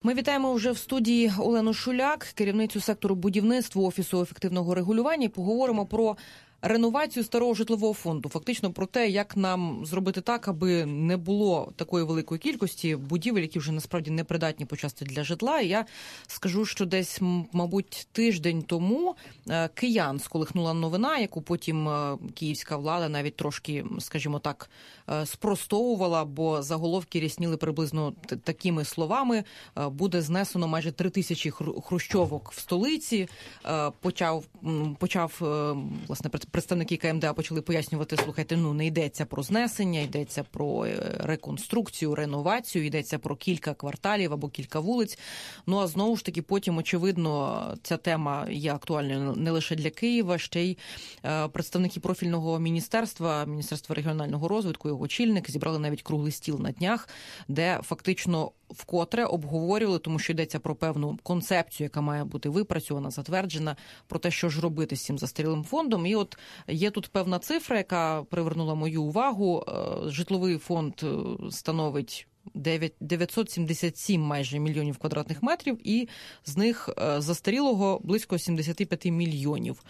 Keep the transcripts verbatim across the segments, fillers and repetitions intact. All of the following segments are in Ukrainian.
Ми вітаємо вже в студії Олену Шуляк, керівницю сектору будівництва Офісу ефективного регулювання, і поговоримо про реновацію старого житлового фонду. Фактично про те, як нам зробити так, аби не було такої великої кількості будівель, які вже насправді не придатні почасти для житла. І я скажу, що десь, мабуть, тиждень тому киян сколихнула новина, яку потім київська влада навіть трошки, скажімо так, спростовувала, бо заголовки рясніли приблизно такими словами. Буде знесено майже три тисячі хрущовок в столиці. Почав, почав власне, представники КМДА почали пояснювати, слухайте, ну не йдеться про знесення, йдеться про реконструкцію, реновацію, йдеться про кілька кварталів або кілька вулиць. Ну а знову ж таки потім, очевидно, ця тема є актуальною не лише для Києва, ще й представники профільного міністерства, Міністерства регіонального розвитку, його очільник, зібрали навіть круглий стіл на днях, де фактично вкотре обговорювали, тому що йдеться про певну концепцію, яка має бути випрацьована, затверджена, про те, що ж робити з цим застарілим фондом. І от є тут певна цифра, яка привернула мою увагу. Житловий фонд становить дев'ятсот сімдесят сім майже мільйонів квадратних метрів, і з них застарілого близько сімдесят п'ять мільйонів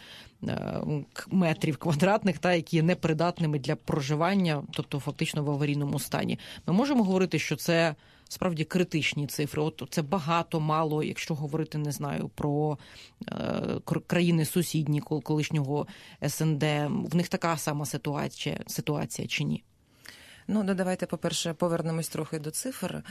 метрів квадратних, та, які є непридатними для проживання, тобто фактично в аварійному стані. Ми можемо говорити, що це справді критичні цифри. От це багато, мало, якщо говорити, не знаю, про е, країни сусідні колишнього ес ен де. В них така сама ситуація, ситуація чи ні? Ну, давайте, по-перше, повернемось трохи до цифр.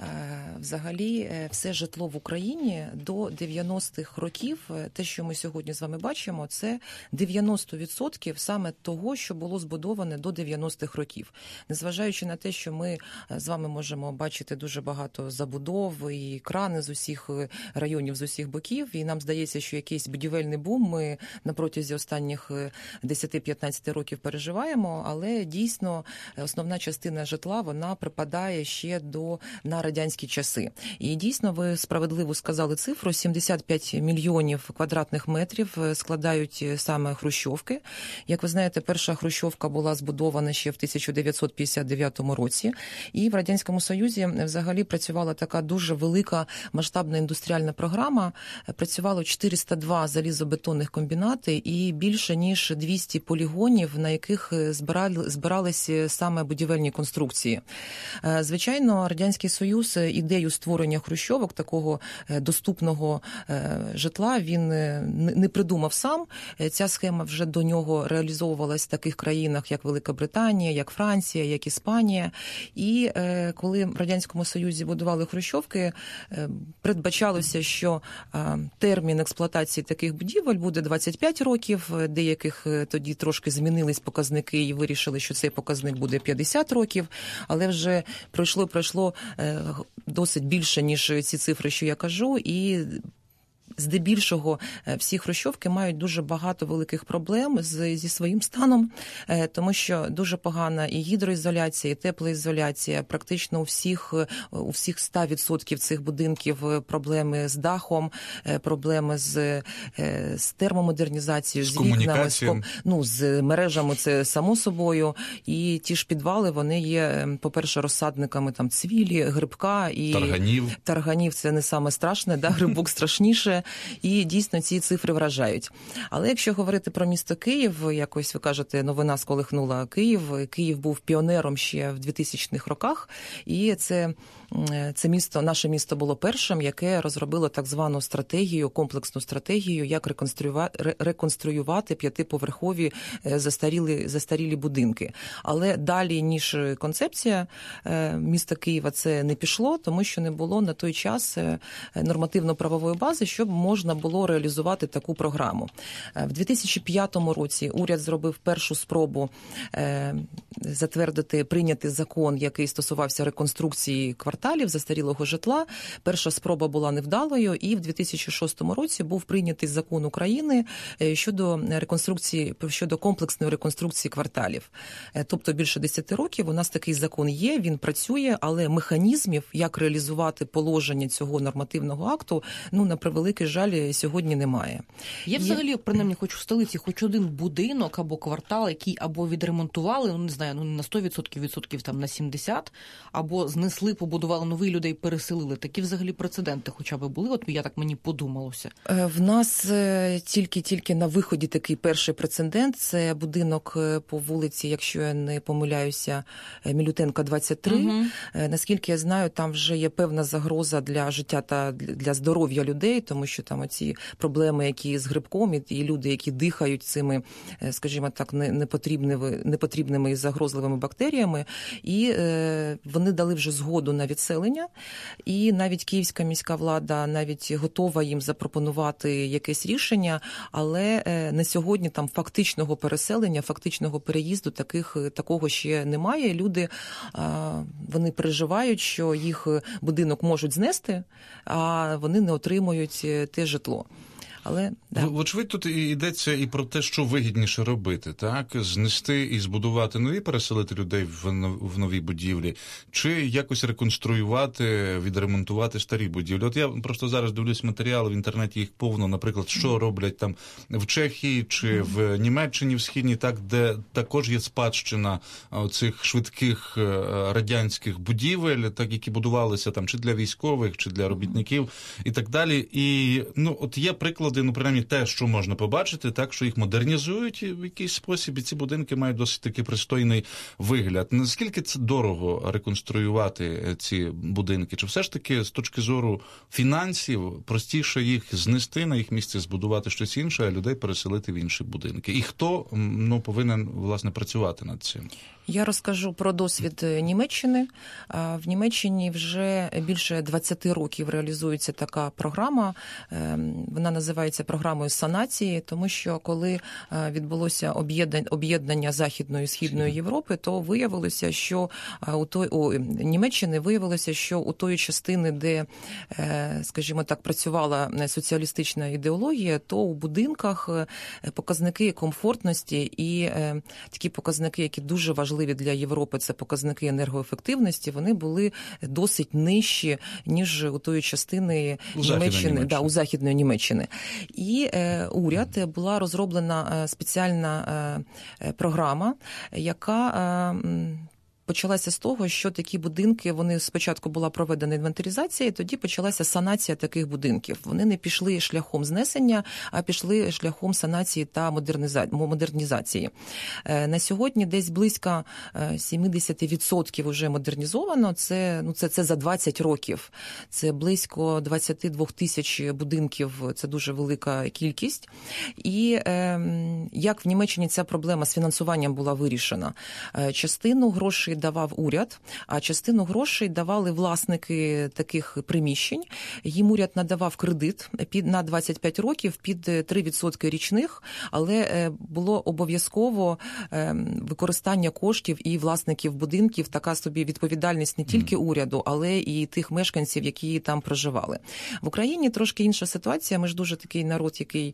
Взагалі, все житло в Україні до дев'яностих років, те, що ми сьогодні з вами бачимо, це дев'яносто відсотків саме того, що було збудоване до дев'яностих років. Незважаючи на те, що ми з вами можемо бачити дуже багато забудов і крани з усіх районів, з усіх боків, і нам здається, що якийсь будівельний бум ми на протязі останніх десять-п'ятнадцять років переживаємо, але дійсно основна частина житла, вона припадає ще до, на радянські часи. І дійсно, ви справедливо сказали цифру, сімдесят п'ять мільйонів квадратних метрів складають саме хрущовки. Як ви знаєте, перша хрущовка була збудована ще в тисяча дев'ятсот п'ятдесят дев'ятому році, і в Радянському Союзі взагалі працювала така дуже велика масштабна індустріальна програма. Працювало чотириста два залізобетонних комбінати і більше ніж двісті полігонів, на яких збирали, збиралися саме будівельні конструкції. Звичайно, Радянський Союз ідею створення хрущовок, такого доступного житла, він не придумав сам. Ця схема вже до нього реалізовувалась в таких країнах, як Велика Британія, як Франція, як Іспанія. І коли в Радянському Союзі будували хрущовки, передбачалося, що термін експлуатації таких будівель буде двадцять п'ять років, деяких тоді трошки змінились показники і вирішили, що цей показник буде п'ятдесят років, але вже пройшло, пройшло досить більше, ніж ці цифри, що я кажу, і здебільшого всі хрущовки мають дуже багато великих проблем з, зі своїм станом, тому що дуже погана і гідроізоляція, і теплоізоляція. Практично у всіх, у всіх сто відсотків цих будинків проблеми з дахом, проблеми з, з термомодернізацією, з, з вікнами, з, ну, з мережами, це само собою. І ті ж підвали, вони є, по-перше, розсадниками там цвілі, грибка і тарганів. Тарганів – це не саме страшне, да, грибок страшніше. І дійсно ці цифри вражають. Але якщо говорити про місто Київ, якось ви кажете, новина сколихнула Київ. Київ був піонером ще в двотисячних роках, і це, це місто, наше місто було першим, яке розробило так звану стратегію, комплексну стратегію, як реконструювати, реконструювати п'ятиповерхові застарілі, застарілі будинки. Але далі, ніж концепція міста Києва, це не пішло, тому що не було на той час нормативно-правової бази, щоб можна було реалізувати таку програму. В дві тисячі п'ятому році уряд зробив першу спробу затвердити, прийняти закон, який стосувався реконструкції кварталів застарілого житла. Перша спроба була невдалою, і в дві тисячі шостому році був прийнятий закон України щодо реконструкції, щодо комплексної реконструкції кварталів. Тобто більше десяти років у нас такий закон є, він працює, але механізмів, як реалізувати положення цього нормативного акту, ну, на превеликий жаль, сьогодні немає. Є взагалі, принаймні, хоч в столиці, хоч один будинок або квартал, який або відремонтували, ну, не знаю, ну, на сто відсотків, відсотків там на сімдесят, або знесли, побудували побудували новий, людей переселили. Такі взагалі прецеденти хоча б були? От я так мені подумалося. В нас тільки-тільки на виході такий перший прецедент. Це будинок по вулиці, якщо я не помиляюся, Мілютенка, двадцять три. Угу. Наскільки я знаю, там вже є певна загроза для життя та для здоров'я людей, тому що там оці проблеми, які з грибком, і люди, які дихають цими, скажімо так, непотрібними, непотрібними і загрозливими бактеріями. І вони дали вже згоду на відселення. І навіть київська міська влада навіть готова їм запропонувати якесь рішення, але на сьогодні там фактичного переселення, фактичного переїзду таких, такого ще немає. Люди, вони переживають, що їх будинок можуть знести, а вони не отримують те житло. Але, да. Вочевидь, тут йдеться і про те, що вигідніше робити, так? Знести і збудувати нові, переселити людей в нові будівлі, чи якось реконструювати, відремонтувати старі будівлі. От я просто зараз дивлюсь матеріали, в інтернеті їх повно, наприклад, що роблять там в Чехії чи в Німеччині в Східній, так, де також є спадщина цих швидких радянських будівель, так, які будувалися там чи для військових, чи для робітників і так далі. І, ну, от є приклад, ну, принаймні, те, що можна побачити, так, що їх модернізують в якийсь спосіб, і ці будинки мають досить таки пристойний вигляд. Наскільки це дорого реконструювати ці будинки? Чи все ж таки, з точки зору фінансів, простіше їх знести, на їх місці збудувати щось інше, а людей переселити в інші будинки? І хто, ну, повинен, власне, працювати над цим? Я розкажу про досвід Німеччини. В Німеччині вже більше двадцять років реалізується така програма. Вона називається програмою санації, тому що коли відбулося об'єднання Західної і Східної Європи, то виявилося, що у той, у Німеччини виявилося, що у тої частини, де, скажімо так, працювала соціалістична ідеологія, то у будинках показники комфортності і такі показники, які дуже важливі для Європи, це показники енергоефективності, вони були досить нижчі, ніж у тої частини у Німеччини, да, у Західної Німеччини. І е, уряд, була розроблена спеціальна е, програма, яка е, почалася з того, що такі будинки, вони спочатку була проведена інвентаризація, і тоді почалася санація таких будинків. Вони не пішли шляхом знесення, а пішли шляхом санації та модернізації. На сьогодні десь близько сімдесят відсотків вже модернізовано. Це, ну, це, це за двадцять років. Це близько двадцять два тисяч будинків, це дуже велика кількість. І е, як в Німеччині ця проблема з фінансуванням була вирішена? Частину грошей давав уряд, а частину грошей давали власники таких приміщень. Їм уряд надавав кредит під на двадцять п'ять років під три відсотки річних, але було обов'язково використання коштів і власників будинків, така собі відповідальність не тільки уряду, але і тих мешканців, які там проживали. В Україні трошки інша ситуація. Ми ж дуже такий народ, який,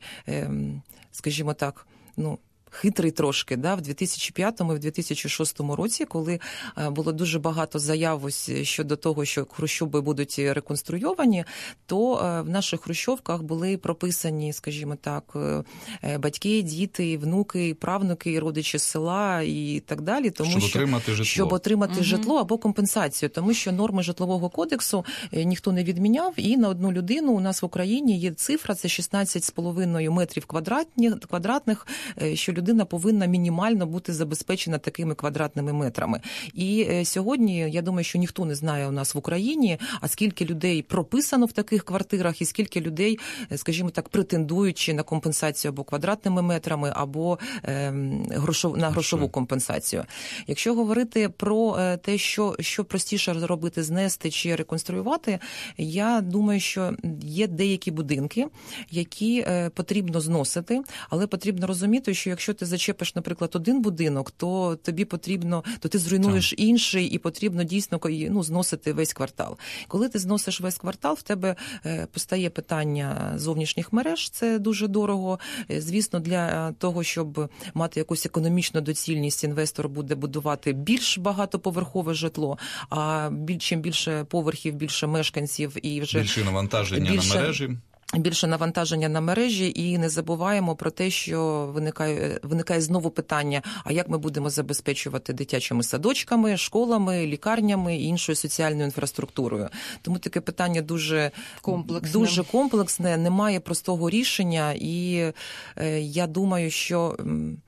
скажімо так, ну, хитрий трошки, да, в дві тисячі п'ятому і в дві тисячі шостому році, коли було дуже багато заяв ось щодо того, що хрущоби будуть реконструйовані, то в наших хрущовках були прописані, скажімо так, батьки, діти, внуки, правнуки, родичі з села і так далі, тому щоб що отримати житло. Щоб отримати угу. житло або компенсацію, тому що норми житлового кодексу ніхто не відміняв, і на одну людину у нас в Україні є цифра, це шістнадцять з половиною метрів квадратних, що людина повинна мінімально бути забезпечена такими квадратними метрами. І сьогодні, я думаю, що ніхто не знає у нас в Україні, а скільки людей прописано в таких квартирах і скільки людей, скажімо так, претендують на компенсацію або квадратними метрами, або е, грошов, на грошову компенсацію. Якщо говорити про те, що, що простіше робити, знести чи реконструювати, я думаю, що є деякі будинки, які е, потрібно зносити, але потрібно розуміти, що якщо ти зачепиш, наприклад, один будинок, то тобі потрібно, то ти зруйнуєш так. інший, і потрібно дійсно, ну, зносити весь квартал. Коли ти зносиш весь квартал, в тебе постає питання зовнішніх мереж, це дуже дорого. Звісно, для того, щоб мати якусь економічну доцільність, інвестор буде будувати більш багатоповерхове житло, а чим більше поверхів, більше мешканців і вже більше навантаження більше... на мережі. більше навантаження на мережі, і не забуваємо про те, що виникає, виникає знову питання, а як ми будемо забезпечувати дитячими садочками, школами, лікарнями і іншою соціальною інфраструктурою. Тому таке питання дуже комплексне, дуже комплексне, немає простого рішення, і е, я думаю, що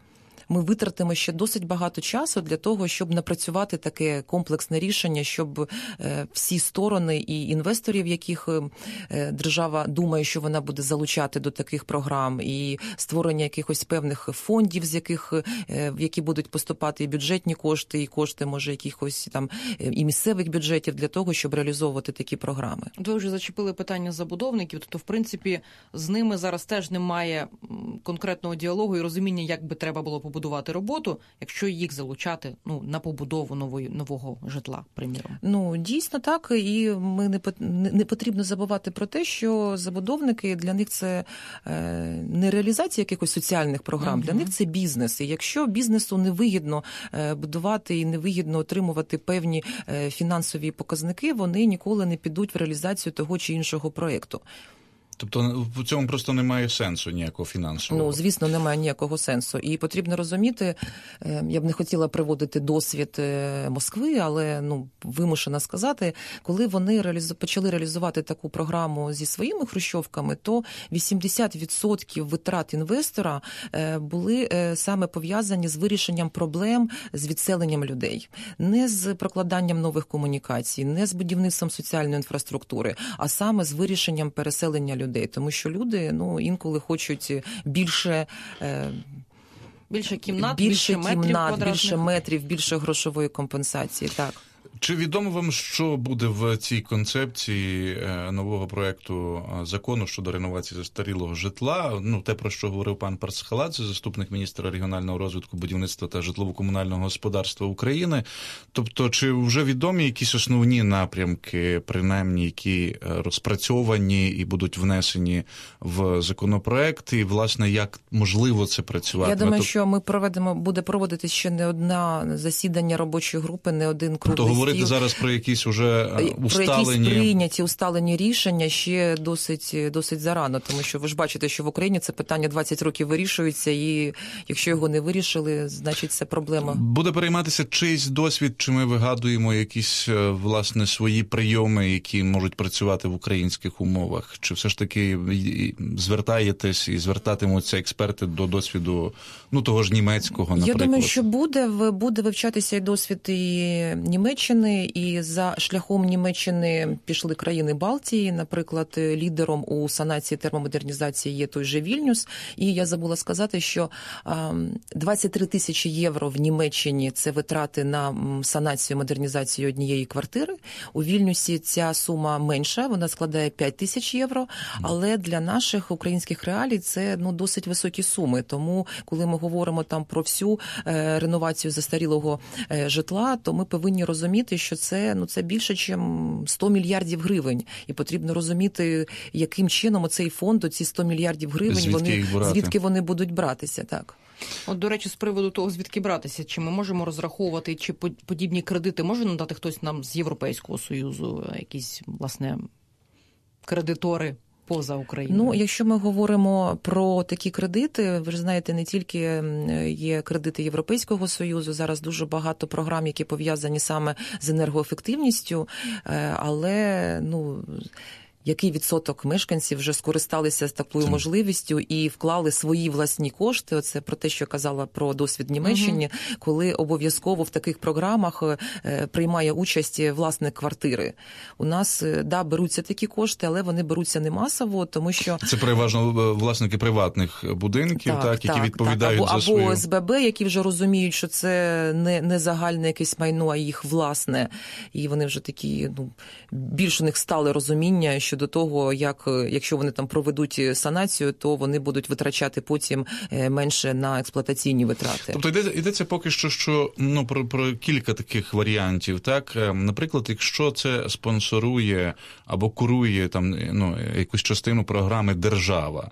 ми витратимо ще досить багато часу для того, щоб напрацювати таке комплексне рішення, щоб всі сторони і інвесторів, яких держава думає, що вона буде залучати до таких програм, і створення якихось певних фондів, з яких, в які будуть поступати і бюджетні кошти, і кошти, може, якихось там і місцевих бюджетів для того, щоб реалізовувати такі програми. Ви вже зачепили питання забудовників, тобто, в принципі, з ними зараз теж немає конкретного діалогу і розуміння, як би треба було побудувати будувати роботу, якщо їх залучати, ну, на побудову нової, нового житла, приміром. Ну, дійсно так, і ми не, не потрібно забувати про те, що забудовники, для них це е, не реалізація якихось соціальних програм, uh-huh. для них це бізнес. І якщо бізнесу невигідно е, будувати і невигідно отримувати певні е, фінансові показники, вони ніколи не підуть в реалізацію того чи іншого проєкту. Тобто в цьому просто немає сенсу ніякого фінансового? Ну, звісно, немає ніякого сенсу. І потрібно розуміти, я б не хотіла приводити досвід Москви, але ну, вимушена сказати, коли вони реалізу... почали реалізувати таку програму зі своїми хрущовками, то вісімдесят відсотків витрат інвестора були саме пов'язані з вирішенням проблем з відселенням людей. Не з прокладанням нових комунікацій, не з будівництвом соціальної інфраструктури, а саме з вирішенням переселення людей. Тому що люди, ну, інколи хочуть більше... Е... Більше кімнат, більше, більше кімнат, метрів, більше метрів, більше грошової компенсації, так. Чи відомо вам, що буде в цій концепції нового проекту закону щодо реновації застарілого житла? Ну, те, про що говорив пан Парцхаладзе, заступник міністра регіонального розвитку, будівництва та житлово-комунального господарства України. Тобто, чи вже відомі якісь основні напрямки, принаймні, які розпрацьовані і будуть внесені в законопроект? І, власне, як можливо це працювати? Я думаю, що ми проведемо, буде проводитись ще не одне засідання робочої групи, не один круглий стіл. Говорити зараз про якісь уже усталені... Про якісь прийняті, усталені рішення ще досить, досить зарано, тому що ви ж бачите, що в Україні це питання двадцять років вирішується, і якщо його не вирішили, значить це проблема. Буде перейматися чийсь досвід, чи ми вигадуємо якісь, власне, свої прийоми, які можуть працювати в українських умовах? Чи все ж таки звертаєтесь і звертатимуться експерти до досвіду, ну, того ж німецького, наприклад? Я думаю, що буде, буде вивчатися і досвід і Німеччини, і за шляхом Німеччини пішли країни Балтії, наприклад, лідером у санації термомодернізації є той же Вільнюс, і я забула сказати, що двадцять три тисячі євро в Німеччині – це витрати на санацію, модернізацію однієї квартири, у Вільнюсі ця сума менша, вона складає п'ять тисяч євро, але для наших українських реалій це, ну, досить високі суми, тому коли ми говоримо там про всю реновацію застарілого житла, то ми повинні розуміти, що це, ну, це більше, ніж сто мільярдів гривень. І потрібно розуміти, яким чином оцей фонд, оці сто мільярдів гривень, звідки вони, звідки вони будуть братися. Так. От, до речі, з приводу того, звідки братися, чи ми можемо розраховувати, чи подібні кредити може надати хтось нам з Європейського Союзу, якісь, власне, кредитори поза Україною? Ну, якщо ми говоримо про такі кредити, ви ж знаєте, не тільки є кредити Європейського Союзу, зараз дуже багато програм, які пов'язані саме з енергоефективністю, але, ну, який відсоток мешканців вже скористалися з такою Це... можливістю і вклали свої власні кошти. Оце про те, що казала про досвід Німеччини, угу. коли обов'язково в таких програмах приймає участь власник квартири. У нас, да, беруться такі кошти, але вони беруться не масово, тому що... Це переважно власники приватних будинків, так, так, які так, відповідають так. Або, за свою... Або СББ, які вже розуміють, що це не, не загальне якесь майно, а їх власне. І вони вже такі, ну, більш у них стали розуміння, що до того, як, якщо вони там проведуть санацію, то вони будуть витрачати потім менше на експлуатаційні витрати. Тобто йде, йдеться поки що, що ну, про, про кілька таких варіантів. Так? Наприклад, якщо це спонсорує або курує там, ну, якусь частину програми держава,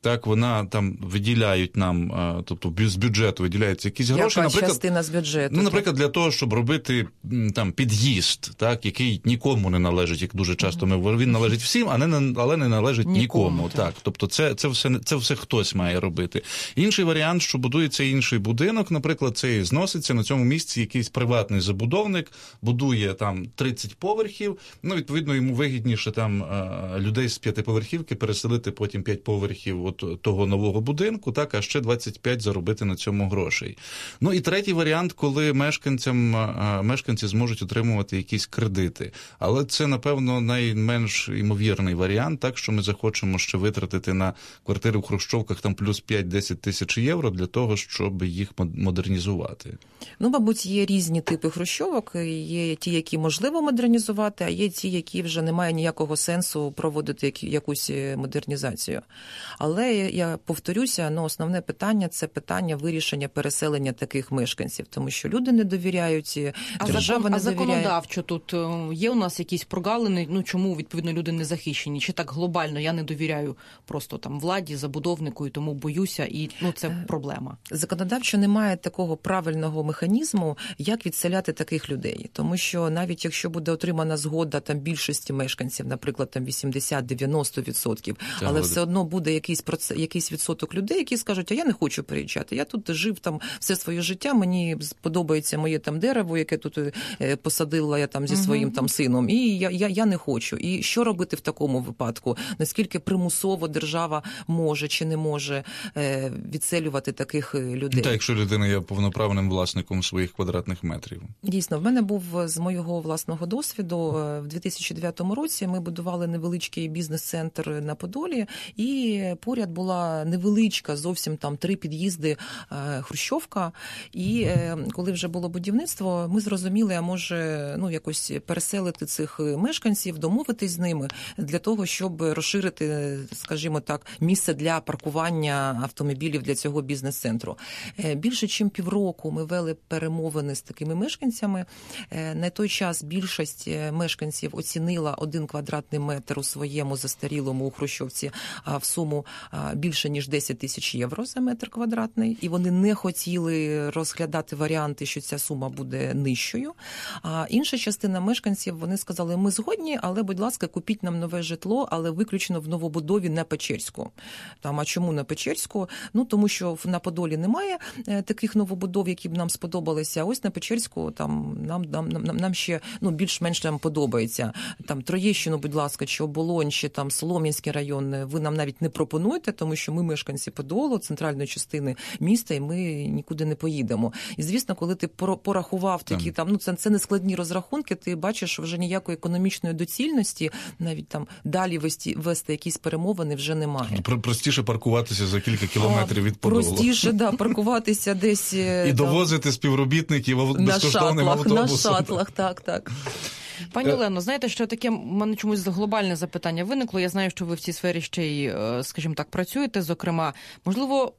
так, вона там виділяють нам, тобто з бюджету виділяються якісь гроші. Яка наприклад, частина з бюджету? Ну, наприклад, для того, щоб робити там під'їзд, так, який нікому не належить, як дуже часто ми він належить всім, а не але не належить нікому. нікому так. так, тобто це це все це все хтось має робити. Інший варіант, що будується інший будинок, наприклад, це зноситься на цьому місці якийсь приватний забудовник, будує там тридцять поверхів. Ну, відповідно, йому вигідніше там людей з п'ятиповерхівки переселити потім п'ять поверхів от того нового будинку, так, а ще двадцять п'ять заробити на цьому грошей. Ну і третій варіант, коли мешканцям мешканці зможуть отримувати якісь кредити. Але це, напевно, найменш ймовірний варіант, так, що ми захочемо ще витратити на квартири в хрущовках там плюс п'ять-десять тисяч євро для того, щоб їх модернізувати. Ну, мабуть, є різні типи хрущовок. Є ті, які можливо модернізувати, а є ті, які вже немає ніякого сенсу проводити якусь модернізацію. Але, я повторюся, ну, основне питання – це питання вирішення переселення таких мешканців, тому що люди не довіряють, а держава закон, не а довіряє. Законодавчо тут є у нас якісь прогалини, ну чому, відповідно, люди не захищені? Чи так глобально я не довіряю просто там владі, забудовнику і тому боюся, і ну це проблема? Законодавчо немає такого правильного механізму, як відселяти таких людей. Тому що навіть якщо буде отримана згода там більшості мешканців, наприклад, там вісімдесят-дев'яносто відсотків, але буде. Все одно буде якийсь процес, якийсь відсоток людей, які скажуть, а я не хочу переїжджати, я тут жив там все своє життя, мені подобається моє там дерево, яке тут посадила я там зі своїм там сином, і я, я, я не хочу. І що робити в такому випадку? Наскільки примусово держава може чи не може е, відселювати таких людей? Так, якщо людина є повноправним власником своїх квадратних метрів. Дійсно, в мене був з моєго власного досвіду, в дві тисячі дев'ятому році ми будували невеличкий бізнес-центр на Подолі, і поряд була невеличка, зовсім там три під'їзди е, хрущовка, і е, коли вже було будівництво, ми зрозуміли, а може, ну, якось переселити цих мешканців, домовитись з ними для того, щоб розширити, скажімо так, місце для паркування автомобілів для цього бізнес-центру. Більше ніж півроку ми вели перемовини з такими мешканцями. На той час більшість мешканців оцінила один квадратний метр у своєму застарілому у хрущовці в суму більше, ніж десять тисяч євро за метр квадратний, і вони не хотіли розглядати варіанти, що ця сума буде нижчою. А інша частина мешканців, вони сказали, ми згодні, але, будь ласка, купіть нам нове житло, але виключно в новобудові на Печерську. Там, а чому на Печерську? Ну, тому що на Подолі немає таких новобудов, які б нам сподобалися. А ось на Печерську там нам, нам, нам, нам ще ну, більш-менш там подобається. Там Троєщину, будь ласка, чи Оболонь, чи там Солом'янський район, ви нам навіть не пропонуєте, тому що ми мешканці Подолу, центральної частини міста, і ми нікуди не поїдемо. І, звісно, коли ти порахував такі там, ну це, це не складні розрахунки, ти бачиш, що вже ніякої економічної доцільності, навіть там далі вести, вести якісь перемовини вже немає. Простіше паркуватися за кілька кілометрів від Подолу. Простіше, да, паркуватися десь. І там, довозити співробітників безкоштовним автобусом. На шатлах, так, так. Пані Олено, знаєте, що таке, в мене чомусь глобальне запитання виникло. Я знаю, що ви в цій сфері ще й, скажімо так, працюєте, зокрема. Можливо,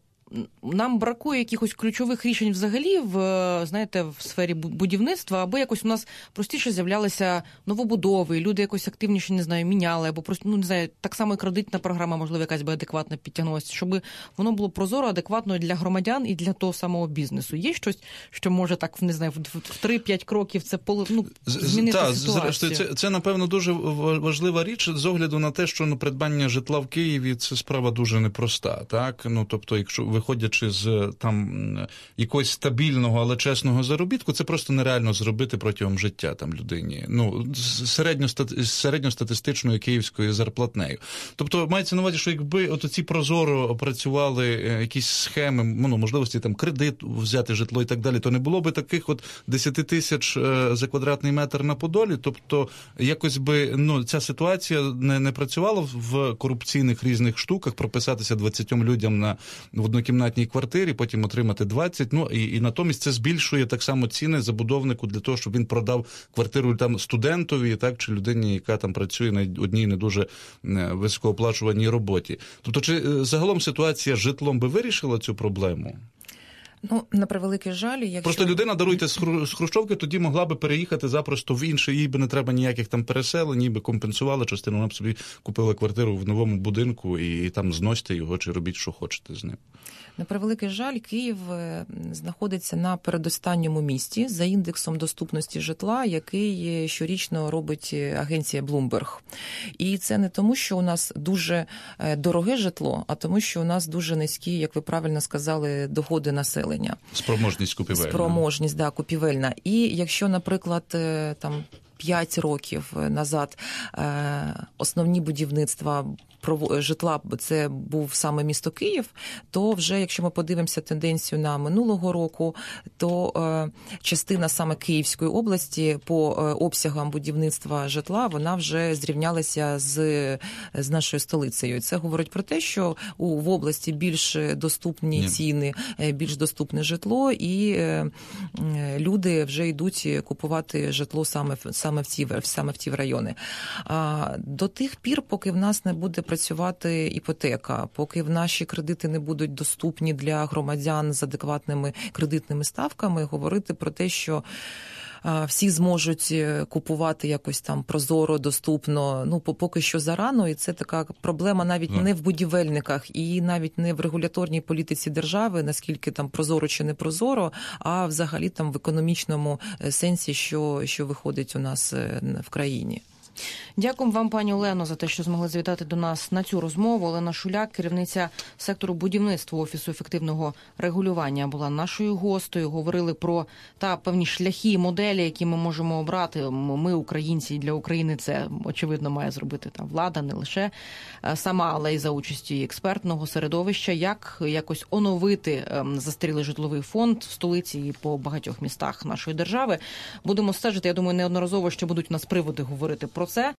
нам бракує якихось ключових рішень взагалі в, знаєте, в сфері будівництва, аби якось у нас простіше з'являлися новобудови, і люди якось активніше, не знаю, міняли, або просто, ну, не знаю, так само і кредитна програма, можливо, якась би адекватно підтягнулася, щоб воно було прозоро, адекватно для громадян і для того самого бізнесу. Є щось, що може так, не знаю, в три-п'ять кроків це ну, змінити та, ситуацію? Зрештою, це, це, напевно, дуже важлива річ з огляду на те, що ну, придбання житла в Києві – це справа дуже непроста, так? Ну, тобто, якщо виходячи з там якогось стабільного, але чесного заробітку, це просто нереально зробити протягом життя там людині. Ну, з середньостатистичною київською зарплатнею. Тобто, мається на увазі, що якби от ці прозоро опрацювали якісь схеми, ну, можливості там кредит взяти житло і так далі, то не було би таких от десять тисяч за квадратний метр на Подолі. Тобто, якось би, ну, ця ситуація не, не працювала в корупційних різних штуках, прописатися двадцятьом людям на в однокімнатній квартирі, потім отримати двадцять, ну, і, і натомість це збільшує так само ціни забудовнику для того, щоб він продав квартиру там студентові, так, чи людині, яка там працює на одній не дуже високооплачуваній роботі. Тобто, чи загалом ситуація з житлом би вирішила цю проблему? Ну, на превеликий жаль, якщо... Просто людина, даруйте, з Хрущовки тоді могла би переїхати запросто в інше, їй би не треба ніяких там переселень, їй би компенсували частину, вона б собі купила квартиру в новому будинку і, і там зносьте його, чи робіть, що хочете з ним. На превеликий жаль, Київ знаходиться на передостанньому місці за індексом доступності житла, який щорічно робить агенція Bloomberg. І це не тому, що у нас дуже дороге житло, а тому, що у нас дуже низькі, як ви правильно сказали, доходи населення. Спроможність купівельна. Спроможність, да, купівельна. І якщо, наприклад, там п'ять років назад основні будівництва житла це був саме місто Київ, то вже, якщо ми подивимося тенденцію на минулого року, то е, частина саме Київської області по е, обсягам будівництва житла, вона вже зрівнялася з, з нашою столицею. І це говорить про те, що у, в області більш доступні Ні. ціни, більш доступне житло, і е, люди вже йдуть купувати житло саме, саме, в, ці, саме в ті райони. А, до тих пір, поки в нас не буде працювати іпотека, поки в наші кредити не будуть доступні для громадян з адекватними кредитними ставками, говорити про те, що всі зможуть купувати якось там прозоро, доступно, ну, поки що зарано, і це така проблема навіть не в будівельниках і навіть не в регуляторній політиці держави, наскільки там прозоро чи не прозоро, а взагалі там в економічному сенсі, що, що виходить у нас в країні. Дякуємо вам, пані Олено, за те, що змогли завітати до нас на цю розмову. Олена Шуляк, керівниця сектору будівництва Офісу ефективного регулювання, була нашою гостею. Говорили про та певні шляхи, моделі, які ми можемо обрати. Ми, українці, для України це, очевидно, має зробити та влада, не лише сама, але й за участі експертного середовища, як якось оновити застарілий житловий фонд в столиці і по багатьох містах нашої держави. Будемо стежити, я думаю, неодноразово ще будуть у нас приводи говорити про це.